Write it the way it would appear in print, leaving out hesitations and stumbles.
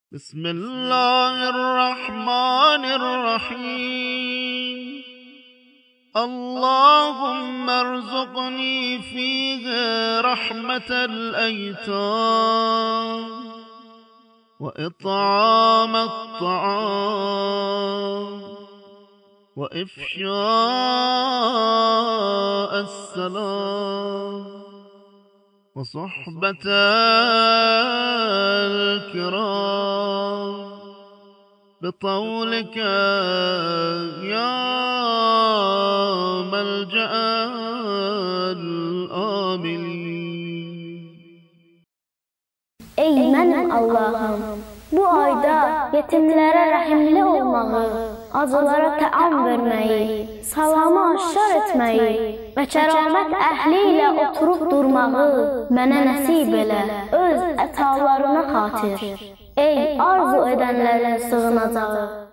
بسم الله الرحمن الرحيم. اللهم ارزقني فيه رحمة الأيتام وإطعام الطعام وإفشاء السلام وصحبة الكرام بطولك يا ملجأ الآمنين. Ey mənim Allah'ım, bu ayda yetimlere rahimli olmağı, acılara təam vermeyi, salamı aşkar etmeyi ve kəramət əhli ilə oturup durmağı mənə nəsib elə, öz ətalarına xatir. Ey arzu edenlerin sığınacağı,